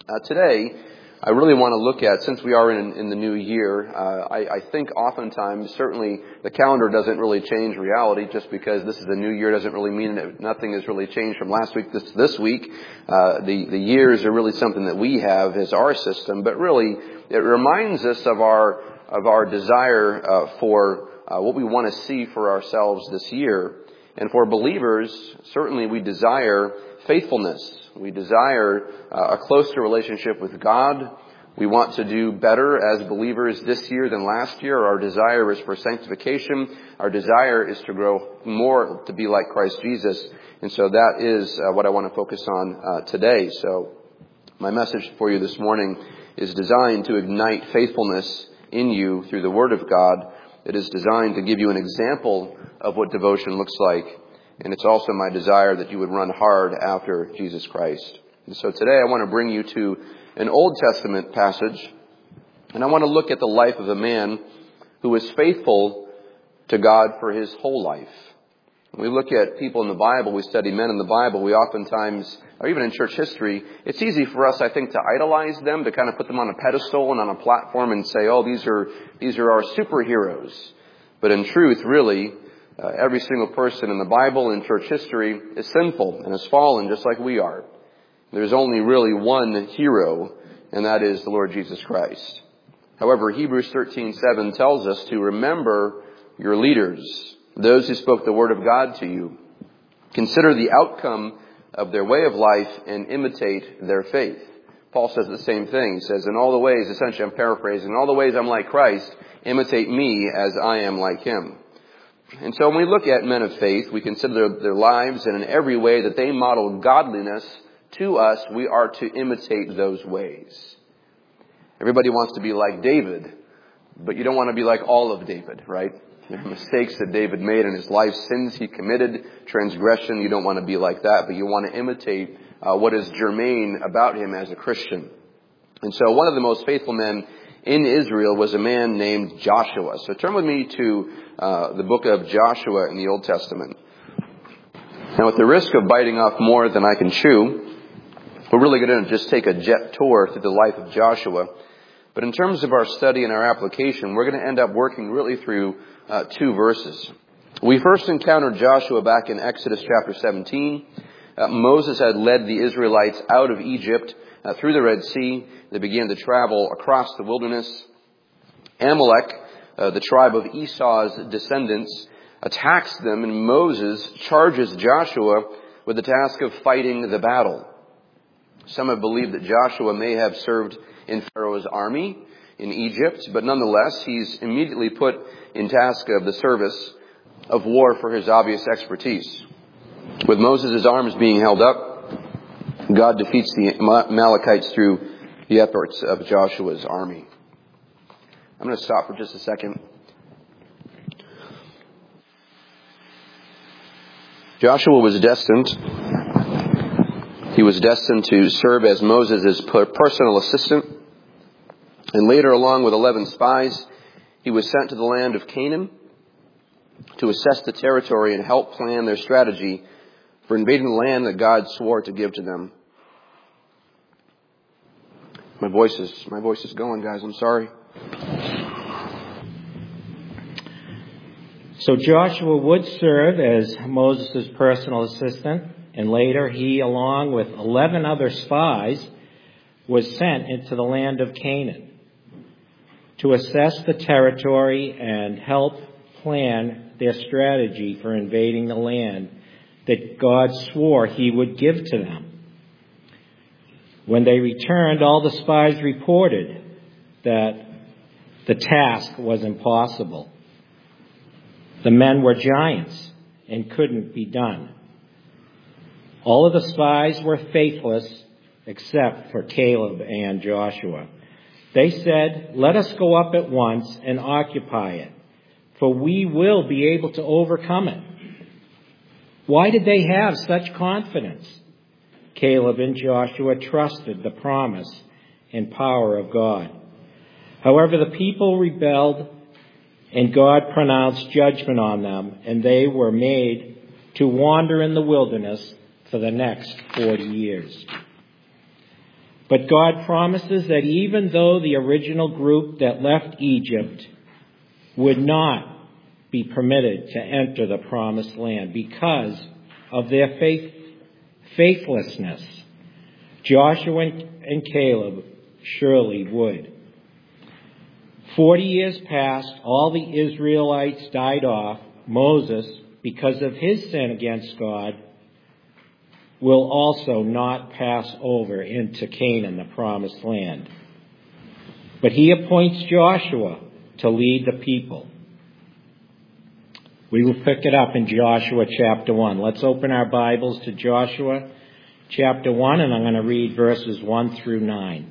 Today, I really want to look at, since we are in the new year, I think oftentimes, certainly the calendar doesn't really change reality. Just because this is a new year doesn't really mean that nothing has really changed from last week to this week. The years are really something that we have as our system, but really it reminds us of our desire for what we want to see for ourselves this year. And for believers, certainly we desire faithfulness. We desire a closer relationship with God. We want to do better as believers this year than last year. Our desire is for sanctification. Our desire is to grow more to be like Christ Jesus. And so that is what I want to focus on today. So my message for you this morning is designed to ignite faithfulness in you through the Word of God. It is designed to give you an example of what devotion looks like. And it's also my desire that you would run hard after Jesus Christ. And so today I want to bring you to an Old Testament passage. And I want to look at the life of a man who was faithful to God for his whole life. When we look at people in the Bible, we study men in the Bible, we oftentimes, or even in church history, it's easy for us, I think, to idolize them, to kind of put them on a pedestal and on a platform and say, oh, these are our superheroes. But in truth, really, every single person in the Bible and church history is sinful and has fallen just like we are. There's only really one hero, and that is the Lord Jesus Christ. However, Hebrews 13:7 tells us to remember your leaders, those who spoke the word of God to you. Consider the outcome of their way of life and imitate their faith. Paul says the same thing. He says, in all the ways, essentially I'm paraphrasing, in all the ways I'm like Christ, imitate me as I am like him. And so when we look at men of faith, we consider their lives, and in every way that they model godliness to us, we are to imitate those ways. Everybody wants to be like David, but you don't want to be like all of David, right? There are mistakes that David made in his life, sins he committed, transgression. You don't want to be like that, but you want to imitate what is germane about him as a Christian. And so one of the most faithful men in Israel was a man named Joshua. So turn with me to the book of Joshua in the Old Testament. Now, at the risk of biting off more than I can chew, we're really going to just take a jet tour through the life of Joshua. But in terms of our study and our application, we're going to end up working really through two verses. We first encountered Joshua back in Exodus chapter 17. Moses had led the Israelites out of Egypt through the Red Sea. They began to travel across the wilderness. Amalek, the tribe of Esau's descendants, attacks them, and Moses charges Joshua with the task of fighting the battle. Some have believed that Joshua may have served in Pharaoh's army in Egypt, but nonetheless, he's immediately put in task of the service of war for his obvious expertise. With Moses' arms being held up, God defeats the Amalekites through the efforts of Joshua's army. I'm going to stop for just a second. Joshua was destined. He was destined to serve as Moses' personal assistant. And later, along with 11 spies, he was sent to the land of Canaan to assess the territory and help plan their strategy for invading the land that God swore to give to them. My voice is going, guys. I'm sorry. So Joshua would serve as Moses' personal assistant, and later he, along with 11 other spies, was sent into the land of Canaan to assess the territory and help plan their strategy for invading the land that God swore he would give to them. When they returned, all the spies reported that the task was impossible. The men were giants and couldn't be done. All of the spies were faithless except for Caleb and Joshua. They said, "Let us go up at once and occupy it, for we will be able to overcome it." Why did they have such confidence? Caleb and Joshua trusted the promise and power of God. However, the people rebelled, and God pronounced judgment on them, and they were made to wander in the wilderness for the next 40 years. But God promises that even though the original group that left Egypt would not be permitted to enter the promised land because of their faithlessness, Joshua and Caleb surely would. 40 years passed, all the Israelites died off. Moses, because of his sin against God, will also not pass over into Canaan, the promised land. But he appoints Joshua to lead the people. We will pick it up in Joshua chapter 1. Let's open our Bibles to Joshua chapter 1, and I'm going to read verses 1 through 9.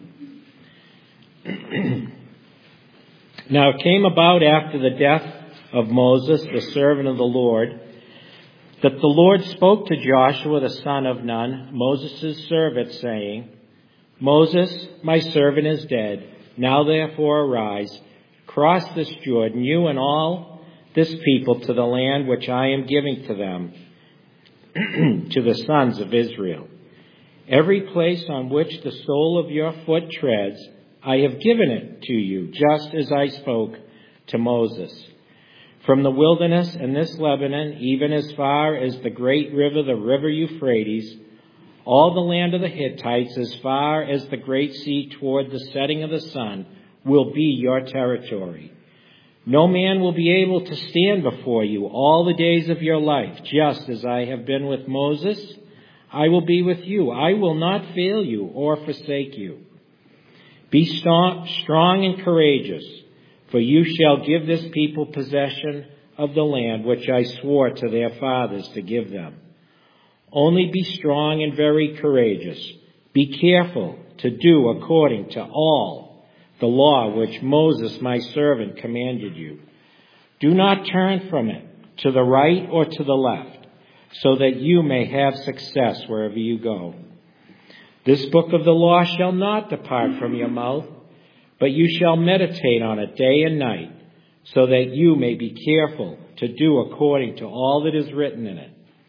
Now it came about after the death of Moses, the servant of the Lord, that the Lord spoke to Joshua the son of Nun, Moses' servant, saying, Moses, my servant, is dead. Now therefore arise, cross this Jordan, you and all this people, to the land which I am giving to them, to the sons of Israel. Every place on which the sole of your foot treads, I have given it to you, just as I spoke to Moses. From the wilderness and this Lebanon, even as far as the great river, the river Euphrates, all the land of the Hittites, as far as the great sea toward the setting of the sun, will be your territory. No man will be able to stand before you all the days of your life. Just as I have been with Moses, I will be with you. I will not fail you or forsake you. Be strong and courageous, for you shall give this people possession of the land which I swore to their fathers to give them. Only be strong and very courageous. Be careful to do according to all the law which Moses my servant commanded you. Do not turn from it to the right or to the left, so that you may have success wherever you go. This book of the law shall not depart from your mouth, but you shall meditate on it day and night, so that you may be careful to do according to all that is written in it.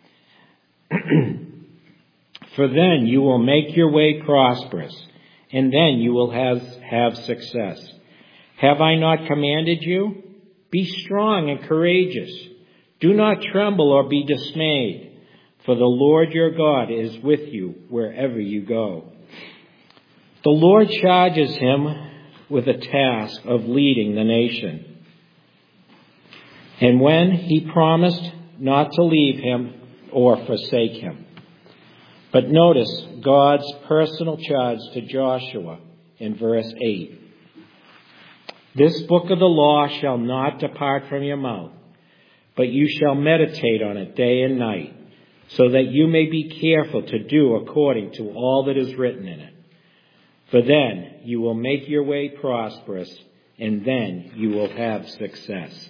For then you will make your way prosperous, and then you will have success. Have I not commanded you? Be strong and courageous. Do not tremble or be dismayed, for the Lord your God is with you wherever you go. The Lord charges him with a task of leading the nation. And when he promised not to leave him or forsake him. But notice God's personal charge to Joshua in verse 8. This book of the law shall not depart from your mouth, but you shall meditate on it day and night, so that you may be careful to do according to all that is written in it. For then you will make your way prosperous, and then you will have success.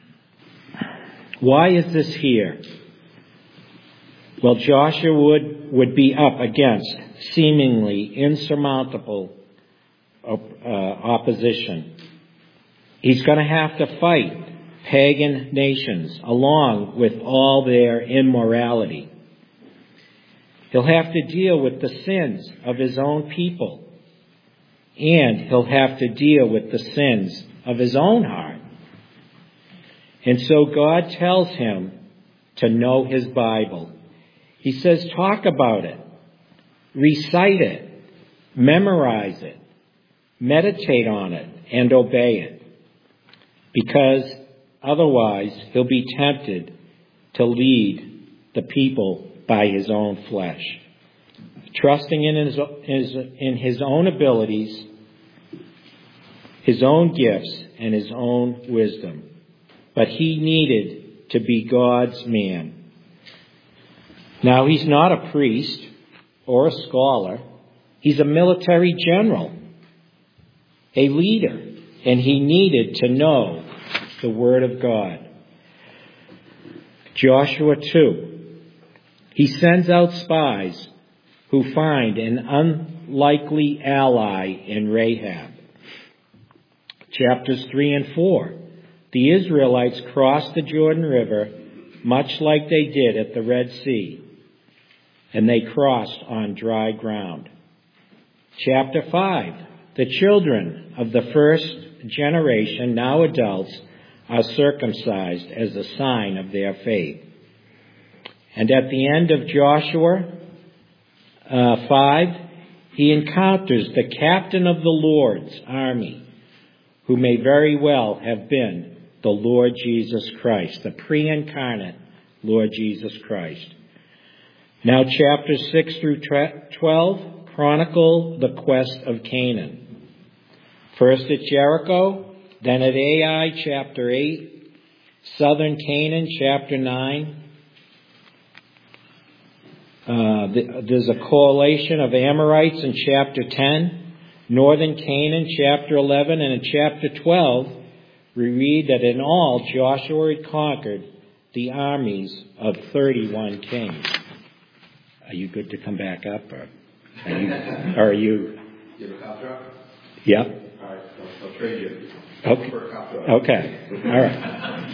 Why is this here? Well, Joshua would be up against seemingly insurmountable opposition. He's going to have to fight pagan nations along with all their immorality. He'll have to deal with the sins of his own people, and he'll have to deal with the sins of his own heart. And so God tells him to know his Bible. He says, talk about it, recite it, memorize it, meditate on it, and obey it. Because otherwise, he'll be tempted to lead the people by his own flesh, trusting in his own abilities, his own gifts, and his own wisdom. But he needed to be God's man. Now, he's not a priest or a scholar. He's a military general, a leader, and he needed to know the Word of God. Joshua 2. He sends out spies who find an unlikely ally in Rahab. Chapters 3 and 4. The Israelites crossed the Jordan River much like they did at the Red Sea, and they crossed on dry ground. Chapter 5. The children of the first generation, now adults, are circumcised as a sign of their faith. And at the end of Joshua 5, he encounters the captain of the Lord's army, who may very well have been the Lord Jesus Christ, the pre-incarnate Lord Jesus Christ. Now chapters 6 through 12 chronicle the quest of Canaan. First at Jericho, then at Ai, chapter 8, southern Canaan, chapter 9. There's a coalition of Amorites in chapter 10, northern Canaan, chapter 11, and in chapter 12, we read that in all Joshua had conquered the armies of 31 kings. Are you good to come back up, or are you? You have a cop truck? Yep. All right, I'll trade you. Okay. For a cop truck. Okay. All right.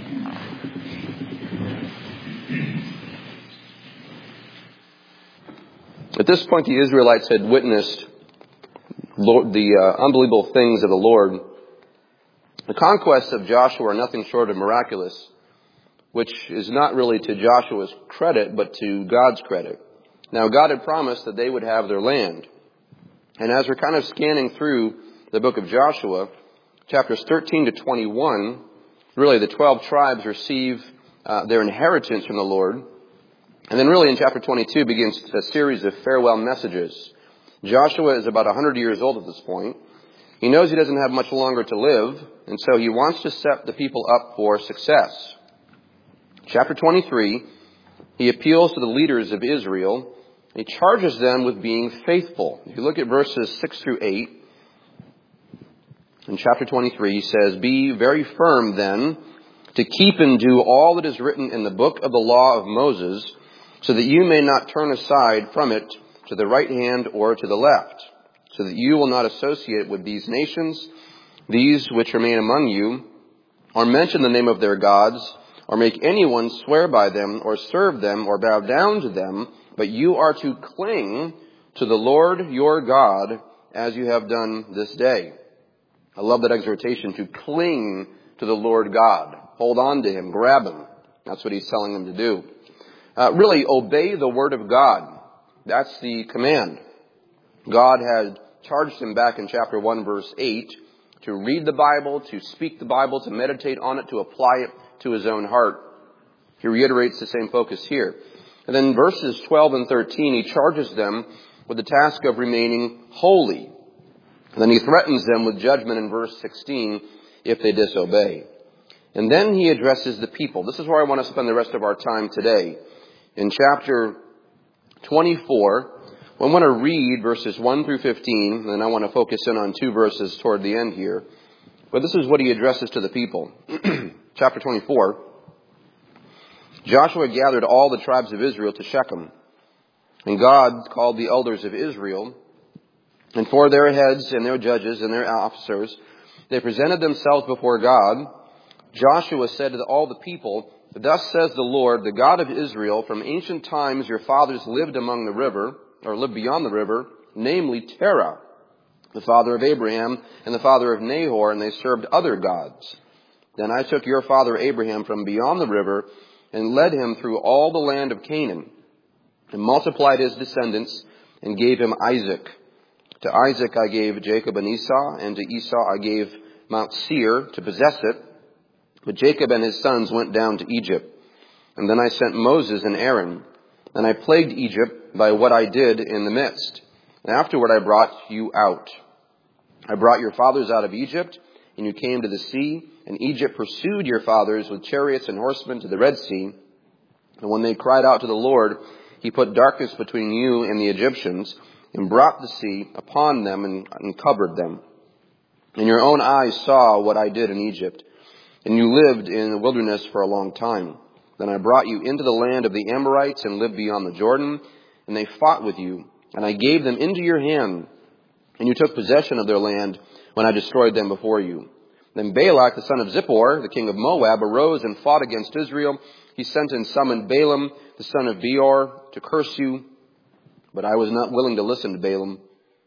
At this point, the Israelites had witnessed the unbelievable things of the Lord. The conquests of Joshua are nothing short of miraculous, which is not really to Joshua's credit, but to God's credit. Now, God had promised that they would have their land. And as we're kind of scanning through the book of Joshua, chapters 13 to 21, really the 12 tribes receive their inheritance from the Lord. And then really in chapter 22 begins a series of farewell messages. Joshua is about 100 years old at this point. He knows he doesn't have much longer to live, and so he wants to set the people up for success. Chapter 23, he appeals to the leaders of Israel. He charges them with being faithful. If you look at verses 6 through 8, in chapter 23, he says, "Be very firm then, to keep and do all that is written in the book of the law of Moses, so that you may not turn aside from it to the right hand or to the left, so that you will not associate with these nations, these which remain among you, or mention the name of their gods, or make anyone swear by them, or serve them, or bow down to them, but you are to cling to the Lord your God, as you have done this day." I love that exhortation, to cling to the Lord God. Hold on to Him, grab Him. That's what He's telling them to do. Really, obey the Word of God. That's the command. God had charged him back in chapter 1, verse 8, to read the Bible, to speak the Bible, to meditate on it, to apply it to his own heart. He reiterates the same focus here. And then verses 12 and 13, he charges them with the task of remaining holy. And then he threatens them with judgment in verse 16 if they disobey. And then he addresses the people. This is where I want to spend the rest of our time today. In chapter 24, I want to read verses 1 through 15, and I want to focus in on 2 verses toward the end here. But this is what he addresses to the people. Chapter 24, Joshua gathered all the tribes of Israel to Shechem. And God called the elders of Israel, and for their heads and their judges and their officers, they presented themselves before God. Joshua said to all the people, "Thus says the Lord, the God of Israel, from ancient times your fathers lived among the river, or lived beyond the river, namely Terah, the father of Abraham and the father of Nahor, and they served other gods. Then I took your father Abraham from beyond the river and led him through all the land of Canaan, and multiplied his descendants and gave him Isaac. To Isaac I gave Jacob and Esau, and to Esau I gave Mount Seir to possess it. But Jacob and his sons went down to Egypt. And then I sent Moses and Aaron. And I plagued Egypt by what I did in the midst. And afterward I brought you out. I brought your fathers out of Egypt, and you came to the sea. And Egypt pursued your fathers with chariots and horsemen to the Red Sea. And when they cried out to the Lord, He put darkness between you and the Egyptians, and brought the sea upon them and covered them. And your own eyes saw what I did in Egypt. And you lived in the wilderness for a long time. Then I brought you into the land of the Amorites and lived beyond the Jordan, and they fought with you. And I gave them into your hand, and you took possession of their land when I destroyed them before you. Then Balak, the son of Zippor, the king of Moab, arose and fought against Israel. He sent and summoned Balaam, the son of Beor, to curse you. But I was not willing to listen to Balaam.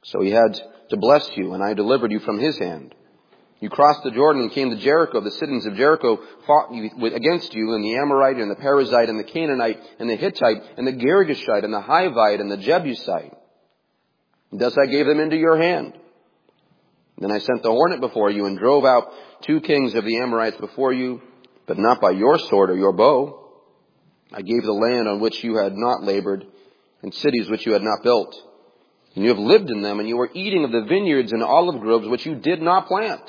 So he had to bless you, and I delivered you from his hand. You crossed the Jordan and came to Jericho. The citizens of Jericho fought against you, and the Amorite and the Perizzite and the Canaanite and the Hittite and the Girgashite and the Hivite and the Jebusite. Thus I gave them into your hand. Then I sent the hornet before you and drove out 2 kings of the Amorites before you, but not by your sword or your bow. I gave the land on which you had not labored, and cities which you had not built. And you have lived in them, and you were eating of the vineyards and olive groves which you did not plant.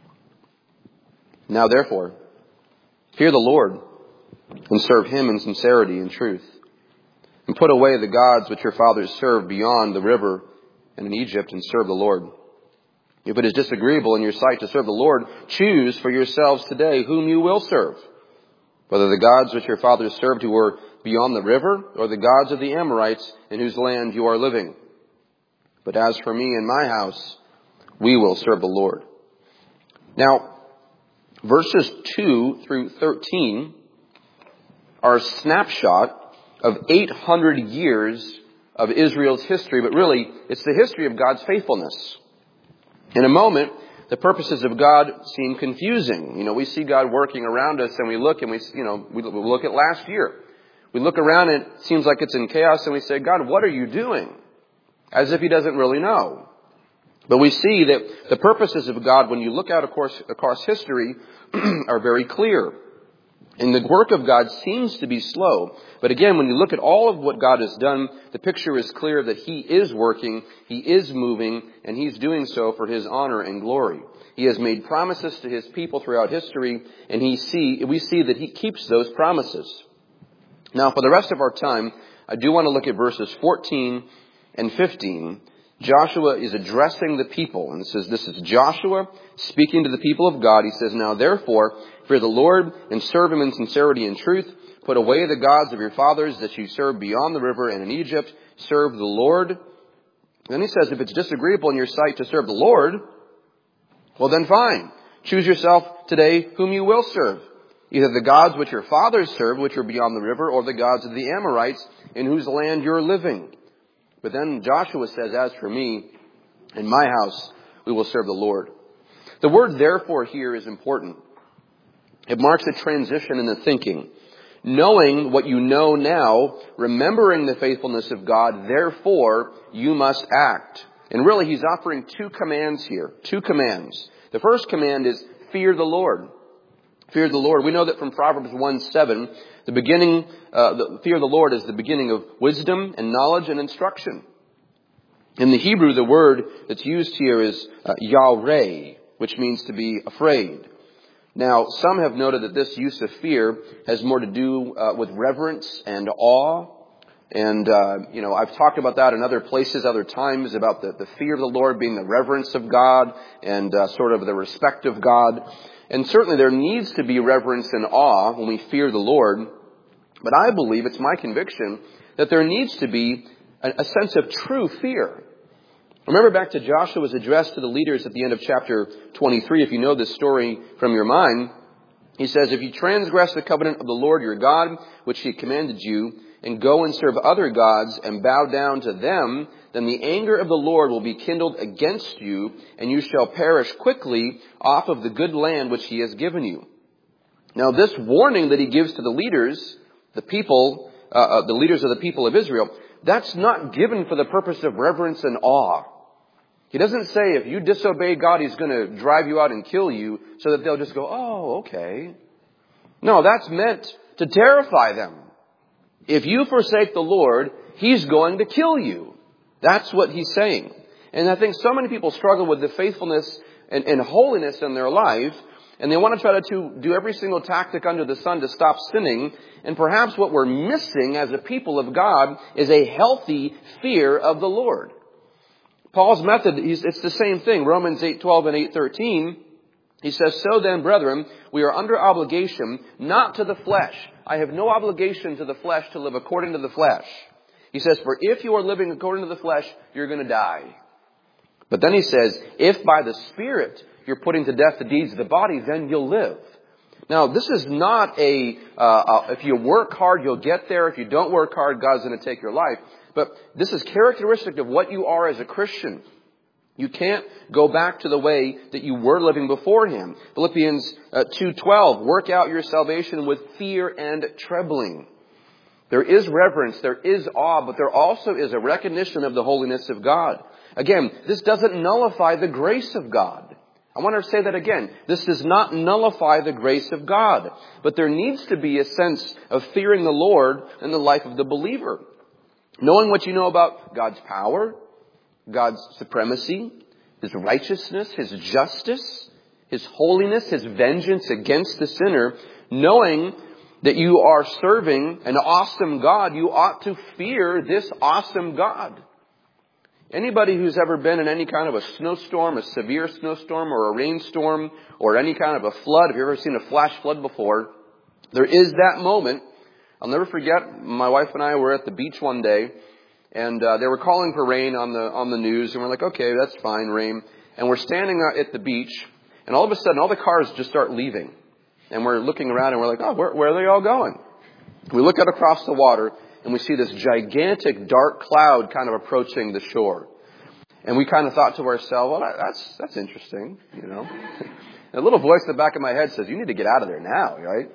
Now therefore, fear the Lord, and serve him in sincerity and truth. And put away the gods which your fathers served beyond the river and in Egypt, and serve the Lord. If it is disagreeable in your sight to serve the Lord, choose for yourselves today whom you will serve, whether the gods which your fathers served who were beyond the river, or the gods of the Amorites in whose land you are living. But as for me and my house, we will serve the Lord. Now, verses 2 through 13 are a snapshot of 800 years of Israel's history, but really, it's the history of God's faithfulness. In a moment, the purposes of God seem confusing. We see God working around us, and we look and we look at last year. We look around and it seems like it's in chaos, and we say, God, what are you doing? As if he doesn't really know. But we see that the purposes of God, when you look out across history, are very clear. And the work of God seems to be slow. But again, when you look at all of what God has done, the picture is clear that he is working, he is moving, and he's doing so for his honor and glory. He has made promises to his people throughout history, and we see that he keeps those promises. Now, for the rest of our time, I do want to look at verses 14 and 15. Joshua is addressing the people, and this is Joshua speaking to the people of God. He says, now therefore, fear the Lord and serve him in sincerity and truth. Put away the gods of your fathers that you served beyond the river and in Egypt. Serve the Lord. Then he says, if it's disagreeable in your sight to serve the Lord, well then fine. Choose yourself today whom you will serve. Either the gods which your fathers served, which are beyond the river, or the gods of the Amorites in whose land you're living. But then Joshua says, as for me and my house, we will serve the Lord. The word therefore here is important. It marks a transition in the thinking. Knowing what you know now, remembering the faithfulness of God, therefore you must act. And really he's offering 2 commands here. 2 commands. The first command is fear the Lord. Fear the Lord. We know that from Proverbs 1:7, the fear of the Lord is the beginning of wisdom and knowledge and instruction. In the Hebrew, the word that's used here is yareh, which means to be afraid. Now, some have noted that this use of fear has more to do with reverence and awe. And, I've talked about that in other places, other times, about the fear of the Lord being the reverence of God and sort of the respect of God. And certainly there needs to be reverence and awe when we fear the Lord. But I believe, it's my conviction, that there needs to be a sense of true fear. Remember back to Joshua's address to the leaders at the end of chapter 23, if you know this story from your mind. He says, if you transgress the covenant of the Lord your God, which he commanded you, and go and serve other gods and bow down to them, then the anger of the Lord will be kindled against you, and you shall perish quickly off of the good land which he has given you. Now this warning that he gives to the leaders, the leaders of the people of Israel, that's not given for the purpose of reverence and awe. He doesn't say if you disobey God, he's going to drive you out and kill you, so that they'll just go, oh, okay. No, that's meant to terrify them. If you forsake the Lord, he's going to kill you. That's what he's saying. And I think so many people struggle with the faithfulness and holiness in their life, and they want to try to do every single tactic under the sun to stop sinning. And perhaps what we're missing as a people of God is a healthy fear of the Lord. Paul's method, it's the same thing. Romans 8:12 and 8:13, he says, so then, brethren, we are under obligation, not to the flesh. I have no obligation to the flesh to live according to the flesh. He says, for if you are living according to the flesh, you're going to die. But then he says, if by the Spirit you're putting to death the deeds of the body, then you'll live. Now, this is not if you work hard, you'll get there. If you don't work hard, God's going to take your life. But this is characteristic of what you are as a Christian. You can't go back to the way that you were living before Him. Philippians 2:12, work out your salvation with fear and trembling. There is reverence, there is awe, but there also is a recognition of the holiness of God. Again, this doesn't nullify the grace of God. I want to say that again. This does not nullify the grace of God. But there needs to be a sense of fearing the Lord in the life of the believer. Knowing what you know about God's power, God's supremacy, His righteousness, His justice, His holiness, His vengeance against the sinner, knowing that you are serving an awesome God, you ought to fear this awesome God. Anybody who's ever been in any kind of a snowstorm, a severe snowstorm or a rainstorm or any kind of a flood, if you've ever seen a flash flood before, there is that moment. I'll never forget, my wife and I were at the beach one day, and they were calling for rain on the news, and we're like, okay, that's fine, rain. And we're standing at the beach, and all of a sudden, all the cars just start leaving. And we're looking around, and we're like, oh, where are they all going? We look out across the water, and we see this gigantic dark cloud kind of approaching the shore. And we kind of thought to ourselves, well, that's interesting, you know. And a little voice in the back of my head says, you need to get out of there now, right?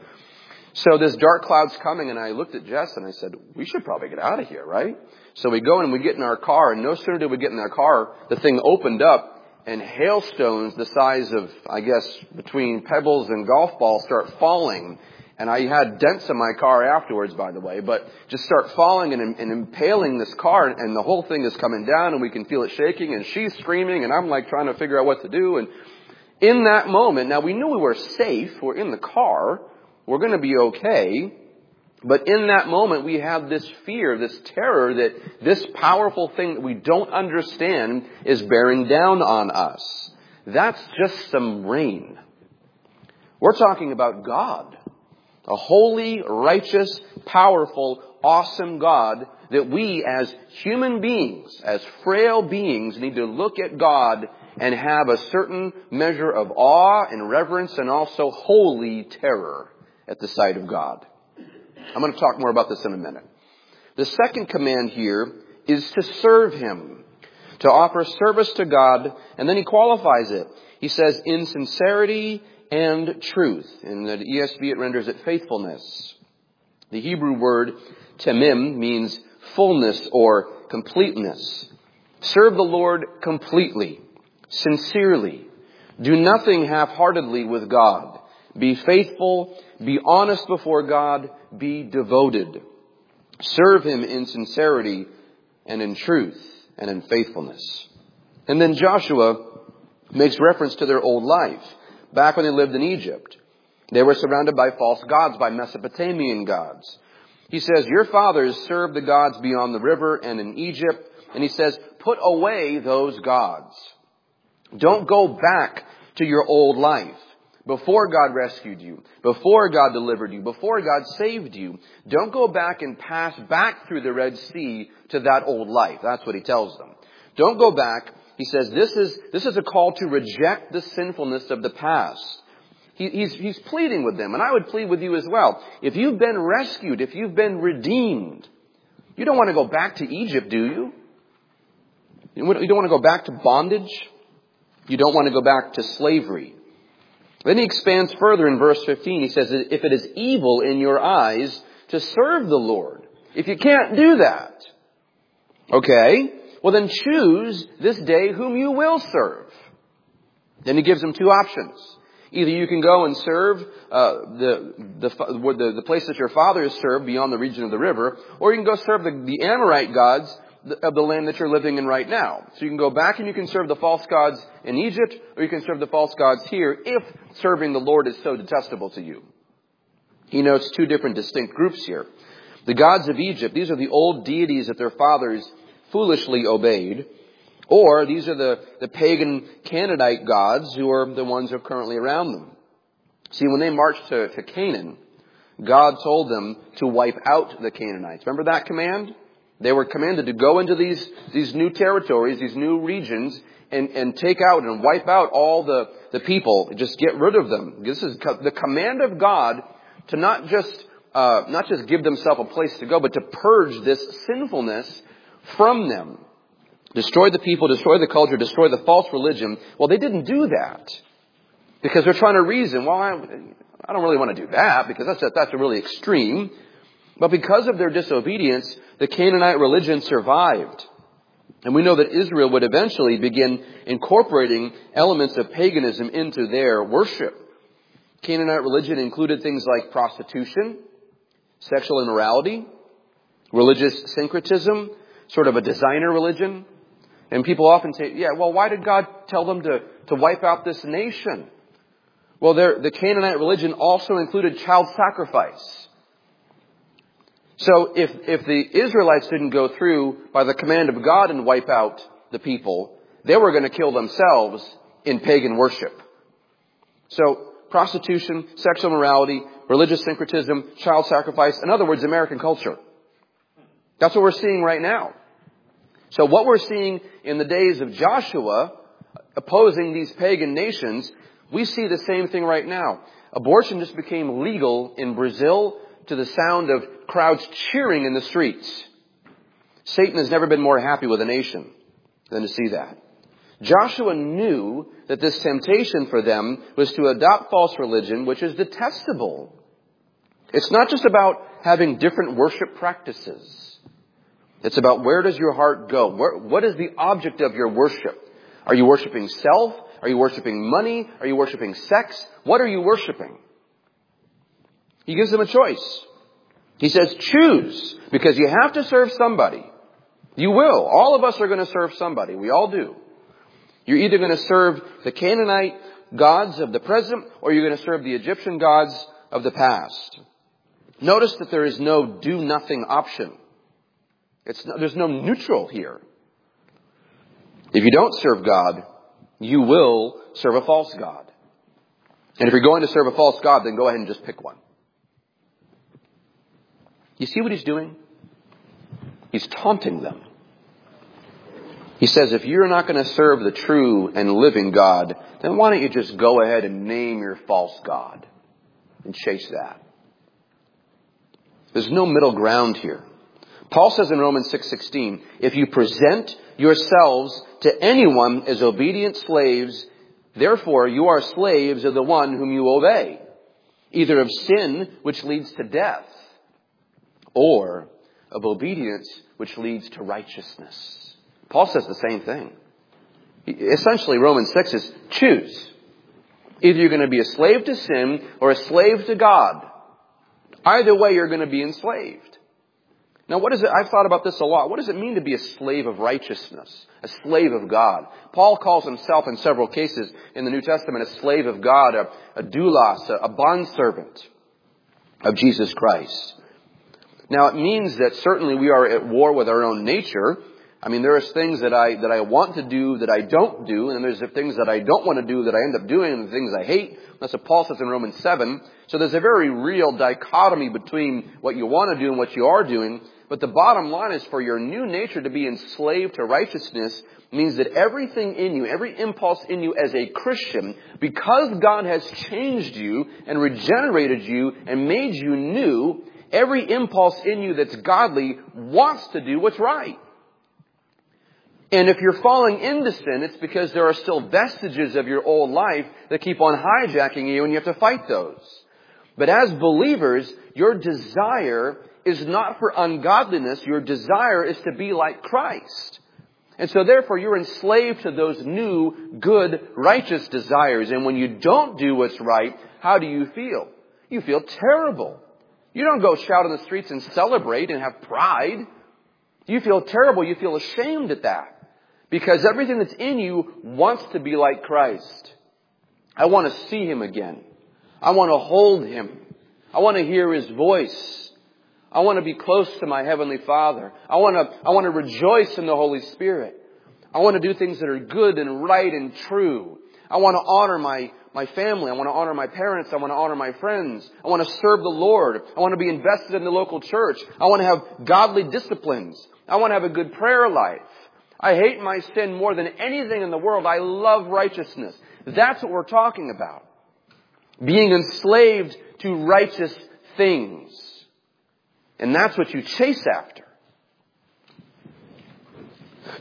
So this dark cloud's coming, and I looked at Jess and I said, we should probably get out of here, right? So we go and we get in our car, and no sooner did we get in our car, the thing opened up, and hailstones the size of, I guess, between pebbles and golf balls start falling. And I had dents in my car afterwards, by the way, but just start falling and impaling this car, and the whole thing is coming down, and we can feel it shaking, and she's screaming, and I'm like trying to figure out what to do. And in that moment, now we knew we were safe, we're in the car, we're going to be okay. But in that moment, we have this fear, this terror that this powerful thing that we don't understand is bearing down on us. That's just some rain. We're talking about God. A holy, righteous, powerful, awesome God that we as human beings, as frail beings, need to look at God and have a certain measure of awe and reverence and also holy terror at the sight of God. I'm going to talk more about this in a minute. The second command here is to serve Him, to offer service to God, and then He qualifies it. He says, in sincerity and truth. In the ESV, it renders it faithfulness. The Hebrew word tamim means fullness or completeness. Serve the Lord completely, sincerely. Do nothing half-heartedly with God. Be faithful, be honest before God, be devoted. Serve Him in sincerity and in truth and in faithfulness. And then Joshua makes reference to their old life. Back when they lived in Egypt, they were surrounded by false gods, by Mesopotamian gods. He says, your fathers served the gods beyond the river and in Egypt. And he says, put away those gods. Don't go back to your old life. Before God rescued you, before God delivered you, before God saved you, don't go back and pass back through the Red Sea to that old life. That's what he tells them. Don't go back. He says this is a call to reject the sinfulness of the past. He's pleading with them, and I would plead with you as well. If you've been rescued, if you've been redeemed, you don't want to go back to Egypt, do you? You don't want to go back to bondage. You don't want to go back to slavery. Then he expands further in verse 15. He says, if it is evil in your eyes to serve the Lord, if you can't do that, okay, well then choose this day whom you will serve. Then he gives them two options. Either you can go and serve the place that your fathers served beyond the region of the river, or you can go serve the Amorite gods of the land that you're living in right now. So you can go back and you can serve the false gods in Egypt, or you can serve the false gods here if serving the Lord is so detestable to you. He notes two different distinct groups here. The gods of Egypt, these are the old deities that their fathers foolishly obeyed. Or these are the pagan Canaanite gods who are the ones who are currently around them. See, when they marched to Canaan, God told them to wipe out the Canaanites. Remember that command? They were commanded to go into these new territories, these new regions, and take out and wipe out all the people. Just get rid of them. This is the command of God to not just give themselves a place to go, but to purge this sinfulness from them. Destroy the people, destroy the culture, destroy the false religion. Well, they didn't do that because they're trying to reason, well, I don't really want to do that because that's a really extreme. But because of their disobedience, the Canaanite religion survived. And we know that Israel would eventually begin incorporating elements of paganism into their worship. Canaanite religion included things like prostitution, sexual immorality, religious syncretism, sort of a designer religion. And people often say, yeah, well, why did God tell them to wipe out this nation? Well, the Canaanite religion also included child sacrifice. So if the Israelites didn't go through by the command of God and wipe out the people, they were going to kill themselves in pagan worship. So prostitution, sexual immorality, religious syncretism, child sacrifice, in other words, American culture. That's what we're seeing right now. So what we're seeing in the days of Joshua, opposing these pagan nations, we see the same thing right now. Abortion just became legal in Brazil to the sound of crowds cheering in the streets. Satan has never been more happy with a nation than to see that. Joshua knew that this temptation for them was to adopt false religion, which is detestable. It's not just about having different worship practices. It's about where does your heart go? What is the object of your worship? Are you worshiping self? Are you worshiping money? Are you worshiping sex? What are you worshiping? He gives them a choice. He says, choose, because you have to serve somebody. You will. All of us are going to serve somebody. We all do. You're either going to serve the Canaanite gods of the present, or you're going to serve the Egyptian gods of the past. Notice that there is no do-nothing option. There's no neutral here. If you don't serve God, you will serve a false god. And if you're going to serve a false god, then go ahead and just pick one. You see what he's doing? He's taunting them. He says, if you're not going to serve the true and living God, then why don't you just go ahead and name your false god and chase that? There's no middle ground here. Paul says in Romans 6:16, if you present yourselves to anyone as obedient slaves, therefore you are slaves of the one whom you obey, either of sin, which leads to death, or of obedience, which leads to righteousness. Paul says the same thing. Essentially, Romans 6 is choose. Either you're going to be a slave to sin or a slave to God. Either way, you're going to be enslaved. Now, what is it? I've thought about this a lot. What does it mean to be a slave of righteousness? A slave of God? Paul calls himself in several cases in the New Testament a slave of God, a doulos, a bondservant of Jesus Christ. Now, it means that certainly we are at war with our own nature. I mean, there are things that I want to do that I don't do, and there's things that I don't want to do that I end up doing, and the things I hate. That's what Paul says in Romans 7. So there's a very real dichotomy between what you want to do and what you are doing. But the bottom line is for your new nature to be enslaved to righteousness means that everything in you, every impulse in you as a Christian, because God has changed you and regenerated you and made you new, every impulse in you that's godly wants to do what's right. And if you're falling into sin, it's because there are still vestiges of your old life that keep on hijacking you, and you have to fight those. But as believers, your desire is not for ungodliness. Your desire is to be like Christ. And so therefore, you're enslaved to those new, good, righteous desires. And when you don't do what's right, how do you feel? You feel terrible. You don't go shout in the streets and celebrate and have pride. You feel terrible. You feel ashamed at that. Because everything that's in you wants to be like Christ. I want to see Him again. I want to hold Him. I want to hear His voice. I want to be close to my Heavenly Father. I want to rejoice in the Holy Spirit. I want to do things that are good and right and true. I want to honor my family. I want to honor my parents. I want to honor my friends. I want to serve the Lord. I want to be invested in the local church. I want to have godly disciplines. I want to have a good prayer life. I hate my sin more than anything in the world. I love righteousness. That's what we're talking about. Being enslaved to righteous things. And that's what you chase after.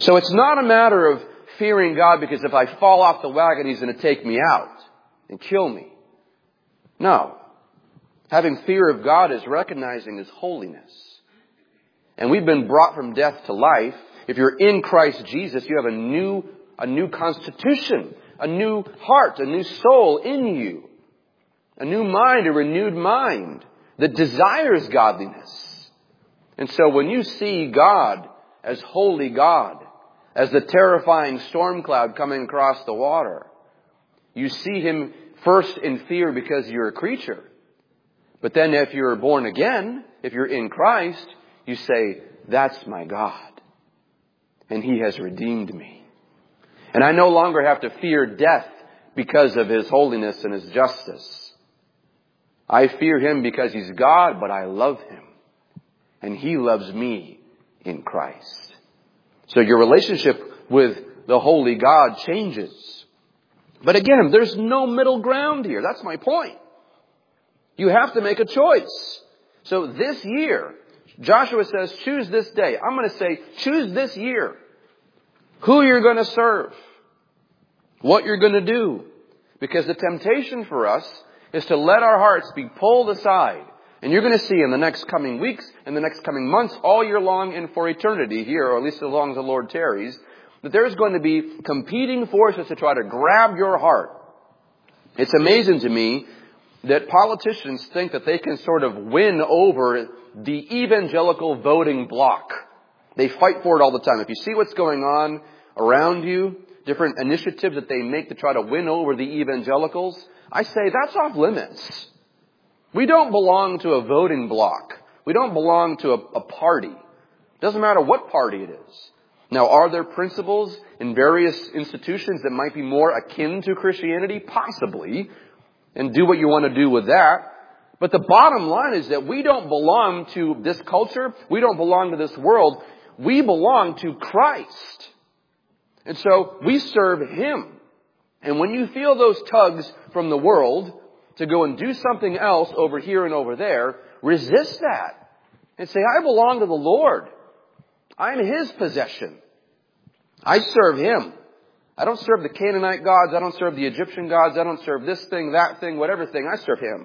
So it's not a matter of fearing God because if I fall off the wagon, He's going to take me out and kill me. No. Having fear of God is recognizing His holiness. And we've been brought from death to life. If you're in Christ Jesus, you have a new constitution, a new heart, a new soul in you. A new mind, a renewed mind that desires godliness. And so when you see God as holy God, as the terrifying storm cloud coming across the water, you see Him first in fear because you're a creature. But then if you're born again, if you're in Christ, you say, that's my God. And He has redeemed me. And I no longer have to fear death because of His holiness and His justice. I fear Him because He's God, but I love Him. And He loves me in Christ. So your relationship with the holy God changes. But again, there's no middle ground here. That's my point. You have to make a choice. So this year, Joshua says, choose this day. I'm going to say, choose this year who you're going to serve, what you're going to do. Because the temptation for us is to let our hearts be pulled aside. And you're going to see in the next coming weeks, in the next coming months, all year long and for eternity here, or at least as long as the Lord tarries, that there's going to be competing forces to try to grab your heart. It's amazing to me that politicians think that they can sort of win over the evangelical voting bloc. They fight for it all the time. If you see what's going on around you, different initiatives that they make to try to win over the evangelicals, I say that's off limits. We don't belong to a voting bloc. We don't belong to a party. Doesn't matter what party it is. Now, are there principles in various institutions that might be more akin to Christianity? Possibly. And do what you want to do with that. But the bottom line is that we don't belong to this culture. We don't belong to this world. We belong to Christ. And so we serve Him. And when you feel those tugs from the world to go and do something else over here and over there, resist that. And say, I belong to the Lord. I am His possession. I serve Him. I don't serve the Canaanite gods. I don't serve the Egyptian gods. I don't serve this thing, that thing, whatever thing. I serve Him.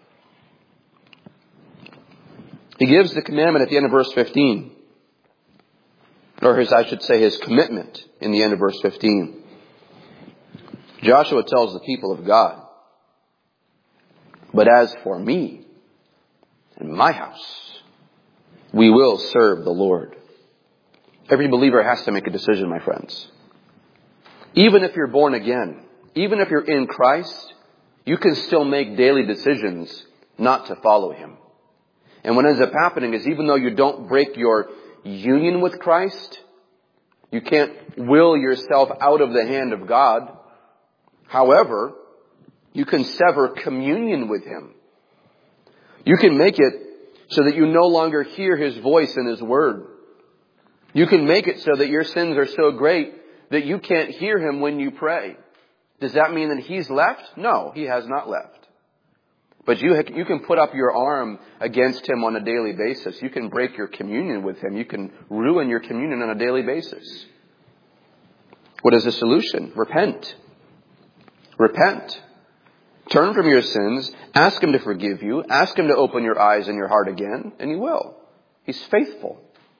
He gives the commandment at the end of verse 15. Or I should say His commitment in the end of verse 15. Joshua tells the people of God, but as for me and my house, we will serve the Lord. Every believer has to make a decision, my friends. Even if you're born again, even if you're in Christ, you can still make daily decisions not to follow Him. And what ends up happening is even though you don't break your union with Christ, you can't will yourself out of the hand of God. However, you can sever communion with Him. You can make it so that you no longer hear His voice and His word. You can make it so that your sins are so great that you can't hear Him when you pray. Does that mean that He's left? No, He has not left. But you can put up your arm against Him on a daily basis. You can break your communion with Him. You can ruin your communion on a daily basis. What is the solution? Repent. Repent. Turn from your sins. Ask Him to forgive you. Ask Him to open your eyes and your heart again, and He will. He's faithful.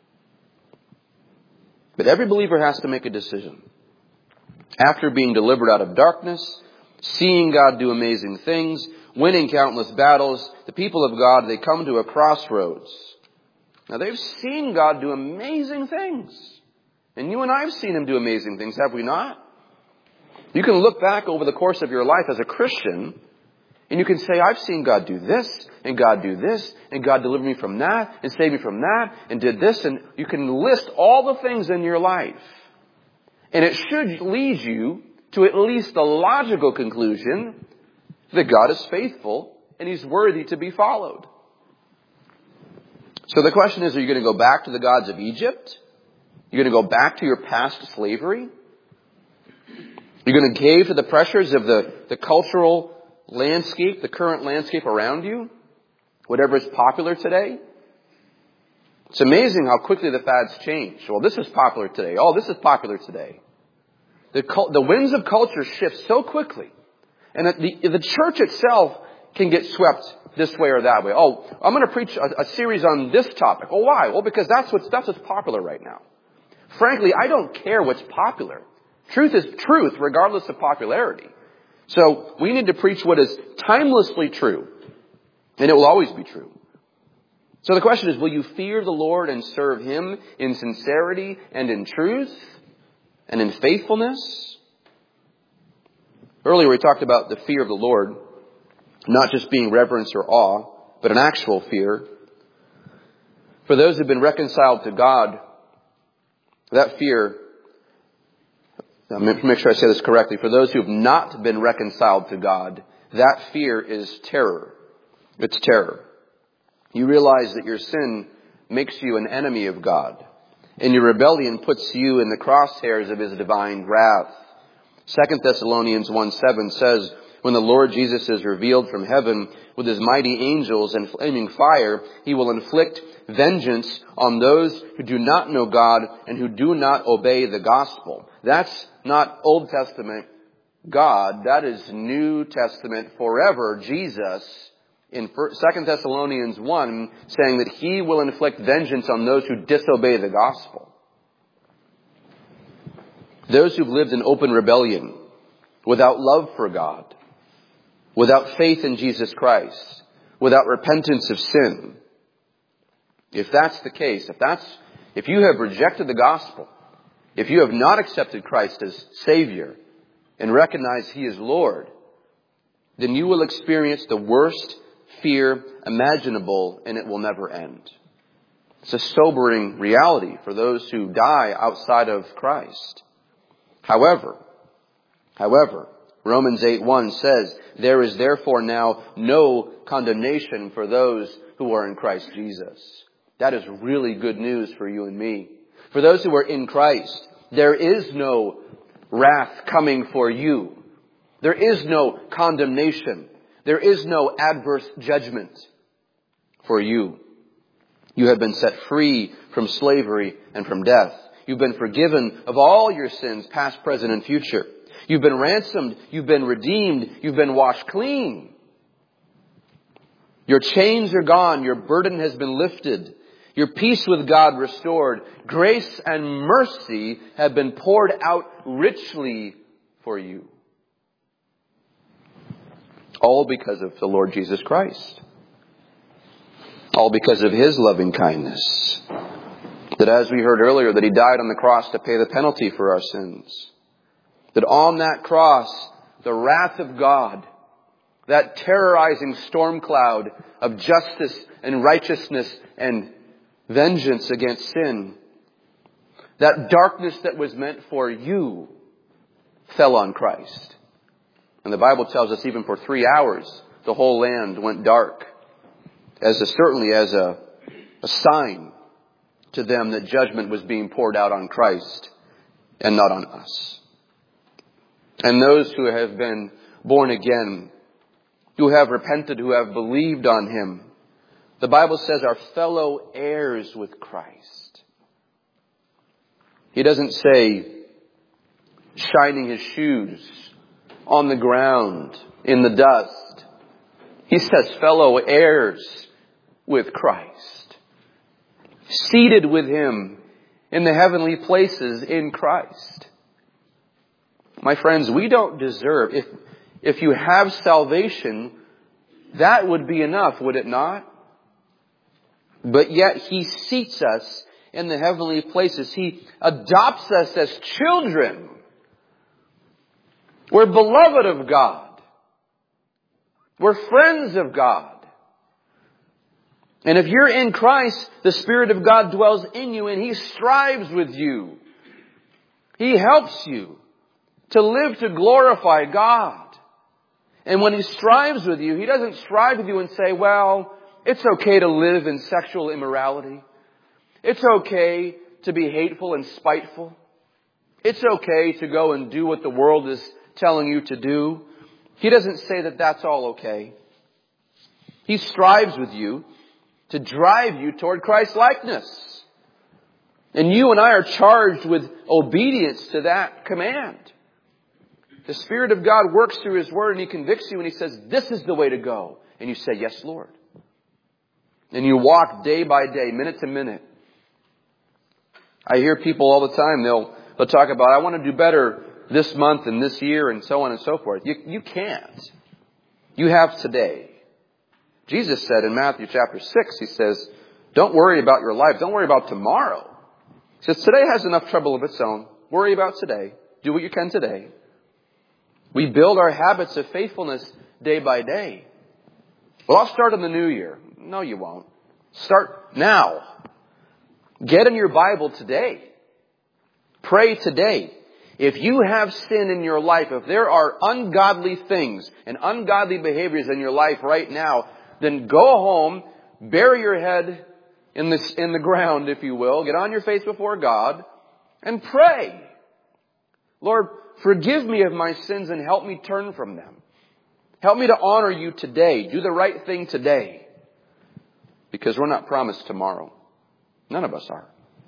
But every believer has to make a decision. After being delivered out of darkness, seeing God do amazing things, winning countless battles, the people of God, they come to a crossroads. Now they've seen God do amazing things. And you and I have seen Him do amazing things, have we not? You can look back over the course of your life as a Christian, and you can say, I've seen God do this, and God do this, and God delivered me from that, and saved me from that, and did this, and you can list all the things in your life. And it should lead you to at least the logical conclusion that God is faithful, and He's worthy to be followed. So the question is, are you going to go back to the gods of Egypt? You're going to go back to your past slavery? You're going to cave to the pressures of the cultural landscape, the current landscape around you? Whatever is popular today? It's amazing how quickly the fads change. Well, this is popular today. Oh, this is popular today. The winds of culture shift so quickly. And that the church itself can get swept this way or that way. Oh, I'm going to preach a series on this topic. Oh, why? Well, because that's what's popular right now. Frankly, I don't care what's popular. Truth is truth, regardless of popularity. So we need to preach what is timelessly true. And it will always be true. So the question is, will you fear the Lord and serve Him in sincerity and in truth and in faithfulness? Earlier we talked about the fear of the Lord, not just being reverence or awe, but an actual fear. For those who have been reconciled to God, that fear, I'm going to make sure I say this correctly, for those who have not been reconciled to God, that fear is terror. It's terror. You realize that your sin makes you an enemy of God, and your rebellion puts you in the crosshairs of His divine wrath. 2 Thessalonians 1:7 says, when the Lord Jesus is revealed from heaven with His mighty angels and flaming fire, He will inflict vengeance on those who do not know God and who do not obey the gospel. That's not Old Testament God. That is New Testament forever Jesus. In 2 Thessalonians 1, saying that He will inflict vengeance on those who disobey the gospel. Those who've lived in open rebellion, without love for God, without faith in Jesus Christ, without repentance of sin. If that's the case, if you have rejected the gospel, if you have not accepted Christ as Savior and recognize He is Lord, then you will experience the worst fear imaginable, and it will never end. It's a sobering reality for those who die outside of Christ. However, Romans 8:1 says, there is therefore now no condemnation for those who are in Christ Jesus. That is really good news for you and me. For those who are in Christ, there is no wrath coming for you. There is no condemnation. There is no adverse judgment for you. You have been set free from slavery and from death. You've been forgiven of all your sins, past, present, and future. You've been ransomed. You've been redeemed. You've been washed clean. Your chains are gone. Your burden has been lifted. Your peace with God restored. Grace and mercy have been poured out richly for you. All because of the Lord Jesus Christ. All because of His loving kindness. That as we heard earlier, that He died on the cross to pay the penalty for our sins. That on that cross, the wrath of God, that terrorizing storm cloud of justice and righteousness and vengeance against sin, that darkness that was meant for you, fell on Christ. And the Bible tells us even for 3 hours, the whole land went dark. Certainly as a sign to them that judgment was being poured out on Christ and not on us. And those who have been born again, who have repented, who have believed on Him, the Bible says are fellow heirs with Christ. He doesn't say shining His shoes on the ground in the dust. He says fellow heirs with Christ. Seated with Him in the heavenly places in Christ. My friends, we don't deserve, if you have salvation, that would be enough, would it not? But yet He seats us in the heavenly places. He adopts us as children. We're beloved of God. We're friends of God. And if you're in Christ, the Spirit of God dwells in you and He strives with you. He helps you to live to glorify God. And when He strives with you, He doesn't strive with you and say, well, it's okay to live in sexual immorality. It's okay to be hateful and spiteful. It's okay to go and do what the world is telling you to do. He doesn't say that that's all okay. He strives with you to drive you toward Christ-likeness. And you and I are charged with obedience to that command. The Spirit of God works through His Word and He convicts you and He says, this is the way to go. And you say, yes, Lord. And you walk day by day, minute to minute. I hear people all the time, they'll talk about, I want to do better this month and this year and so on and so forth. You can't. You have today. Jesus said in Matthew chapter 6, He says, don't worry about your life. Don't worry about tomorrow. He says, today has enough trouble of its own. Worry about today. Do what you can today. We build our habits of faithfulness day by day. Well, I'll start in the new year. No, you won't. Start now. Get in your Bible today. Pray today. If you have sin in your life, if there are ungodly things and ungodly behaviors in your life right now, then go home, bury your head in the ground, if you will. Get on your face before God and pray. Lord, forgive me of my sins and help me turn from them. Help me to honor you today. Do the right thing today. Because we're not promised tomorrow. None of us are.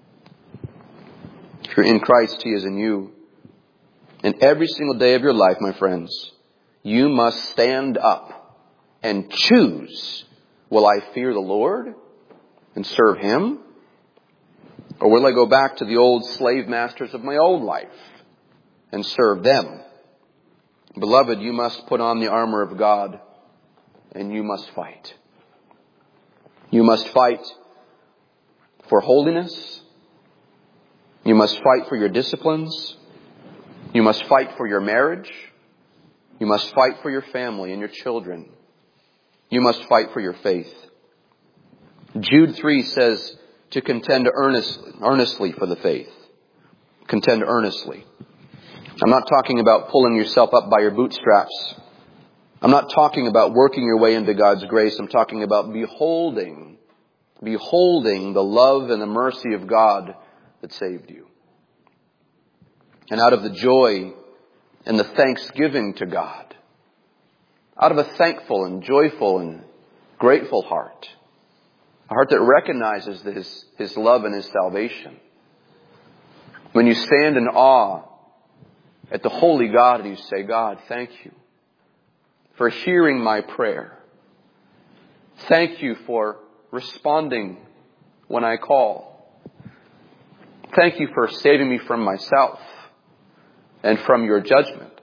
If you're in Christ, He is in you. And every single day of your life, my friends, you must stand up and choose. Will I fear the Lord and serve Him? Or will I go back to the old slave masters of my old life and serve them? Beloved, you must put on the armor of God and you must fight. You must fight for holiness. You must fight for your disciplines. You must fight for your marriage. You must fight for your family and your children. You must fight for your faith. Jude 3 says to contend earnestly for the faith. Contend earnestly. I'm not talking about pulling yourself up by your bootstraps. I'm not talking about working your way into God's grace. I'm talking about beholding the love and the mercy of God that saved you. And out of the joy and the thanksgiving to God, out of a thankful and joyful and grateful heart, a heart that recognizes His love and His salvation. When you stand in awe at the holy God and you say, God, thank you for hearing my prayer. Thank you for responding when I call. Thank you for saving me from myself and from your judgment.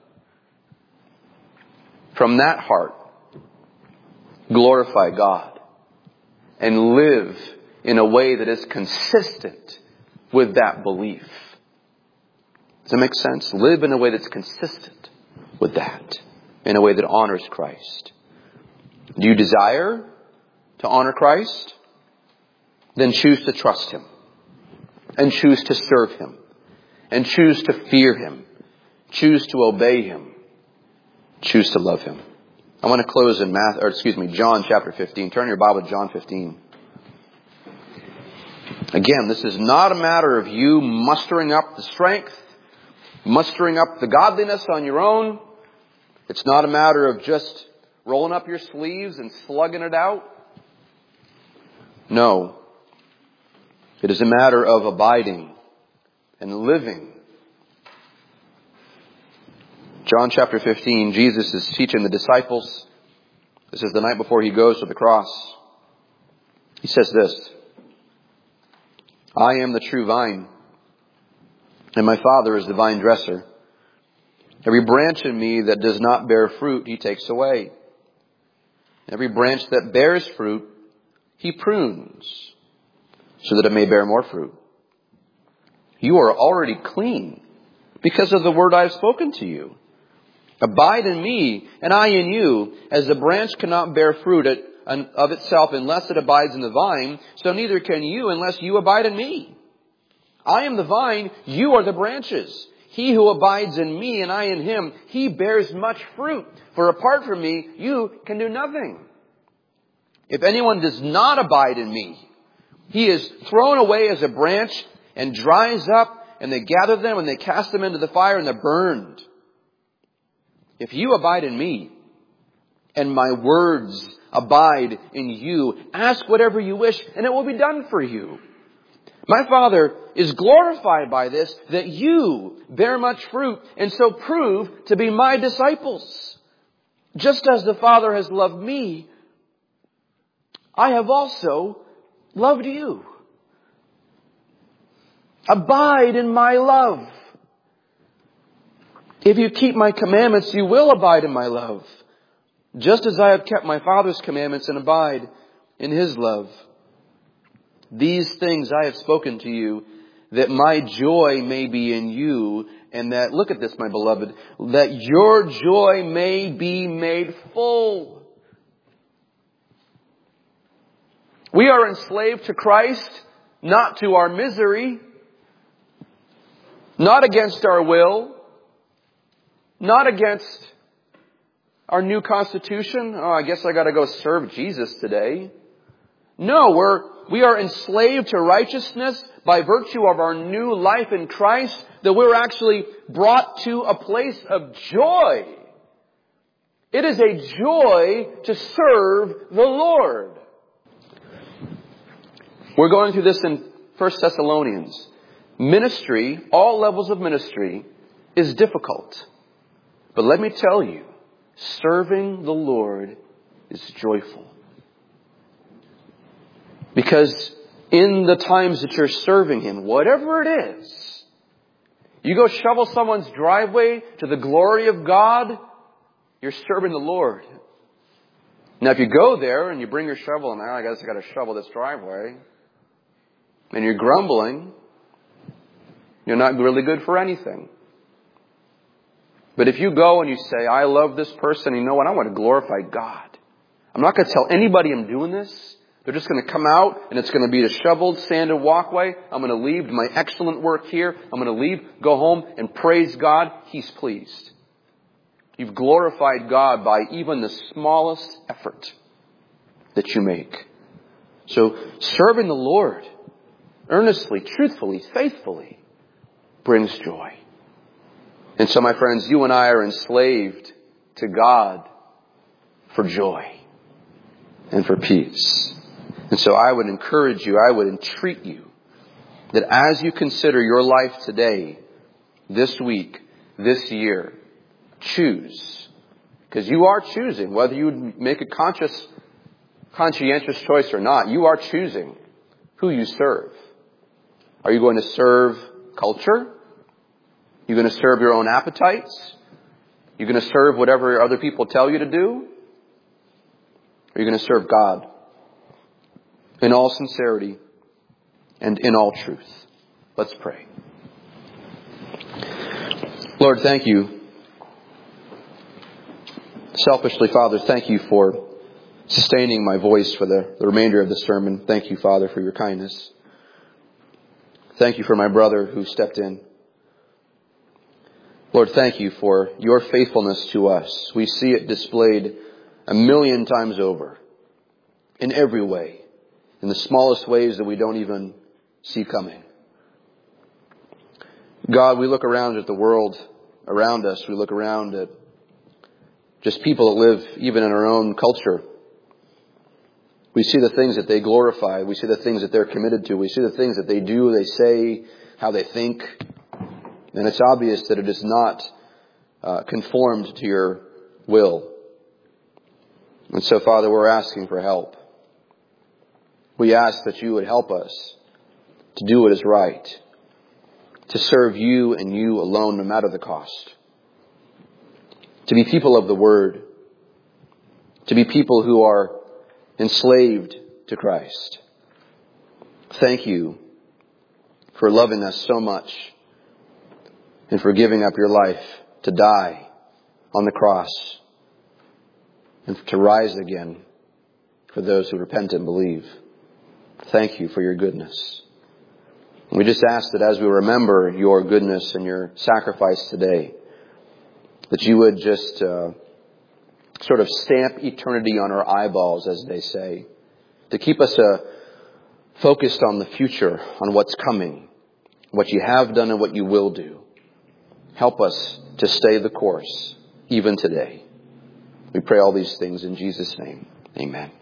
From that heart, glorify God and live in a way that is consistent with that belief. Does that make sense? Live in a way that's consistent with that. In a way that honors Christ. Do you desire to honor Christ? Then choose to trust Him. And choose to serve Him. And choose to fear Him. Choose to obey Him. Choose to love Him. I want to close in John chapter 15. Turn your Bible to John 15. Again, this is not a matter of you mustering up the strength, mustering up the godliness on your own. It's not a matter of just rolling up your sleeves and slugging it out. No. It is a matter of abiding and living. John chapter 15, Jesus is teaching the disciples. This is the night before He goes to the cross. He says this, I am the true vine, and my Father is the vine dresser. Every branch in me that does not bear fruit, He takes away. Every branch that bears fruit, He prunes, so that it may bear more fruit. You are already clean because of the word I have spoken to you. Abide in me, and I in you, as the branch cannot bear fruit of itself unless it abides in the vine, so neither can you unless you abide in me. I am the vine, you are the branches. He who abides in me and I in him, he bears much fruit. For apart from me, you can do nothing. If anyone does not abide in me, he is thrown away as a branch and dries up, and they gather them and they cast them into the fire and they're burned. If you abide in me and my words abide in you. Ask whatever you wish, and it will be done for you. My Father is glorified by this, that you bear much fruit, and so prove to be my disciples. Just as the Father has loved me, I have also loved you. Abide in my love. If you keep my commandments, you will abide in my love, just as I have kept my Father's commandments and abide in His love. These things I have spoken to you, that my joy may be in you, and that, look at this, my beloved, that your joy may be made full. We are enslaved to Christ, not to our misery, not against our will, not against our new constitution. Oh, I guess I got to go serve Jesus today. No, we are enslaved to righteousness by virtue of our new life in Christ, that we're actually brought to a place of joy. It is a joy to serve the Lord. We're going through this in 1 Thessalonians. Ministry, all levels of ministry, is difficult. But let me tell you, serving the Lord is joyful. Because in the times that you're serving Him, whatever it is, you go shovel someone's driveway to the glory of God, you're serving the Lord. Now if you go there and you bring your shovel and I guess I got to shovel this driveway, and you're grumbling, you're not really good for anything. But if you go and you say, I love this person, you know what? I want to glorify God. I'm not going to tell anybody I'm doing this. They're just going to come out and it's going to be a shoveled, sanded walkway. I'm going to leave my excellent work here. I'm going to leave, go home and praise God. He's pleased. You've glorified God by even the smallest effort that you make. So serving the Lord earnestly, truthfully, faithfully brings joy. And so, my friends, you and I are enslaved to God for joy and for peace. And so I would encourage you, I would entreat you, that as you consider your life today, this week, this year, choose. Because you are choosing, whether you make a conscientious choice or not, you are choosing who you serve. Are you going to serve culture? You're going to serve your own appetites? You're going to serve whatever other people tell you to do? Or are you going to serve God in all sincerity and in all truth? Let's pray. Lord, thank you. Selfishly, Father, thank you for sustaining my voice for the remainder of the sermon. Thank you, Father, for your kindness. Thank you for my brother who stepped in. Lord, thank you for your faithfulness to us. We see it displayed 1,000,000 times over, in every way, in the smallest ways that we don't even see coming. God, we look around at the world around us. We look around at just people that live even in our own culture. We see the things that they glorify. We see the things that they're committed to. We see the things that they do, they say, how they think. And it's obvious that it is not conformed to your will. And so, Father, we're asking for help. We ask that you would help us to do what is right, to serve you and you alone, no matter the cost. To be people of the Word. To be people who are enslaved to Christ. Thank you for loving us so much and for giving up your life to die on the cross and to rise again for those who repent and believe. Thank you for your goodness. And we just ask that as we remember your goodness and your sacrifice today, that you would just sort of stamp eternity on our eyeballs, as they say, to keep us focused on the future, on what's coming, what you have done and what you will do. Help us to stay the course, even today. We pray all these things in Jesus' name. Amen.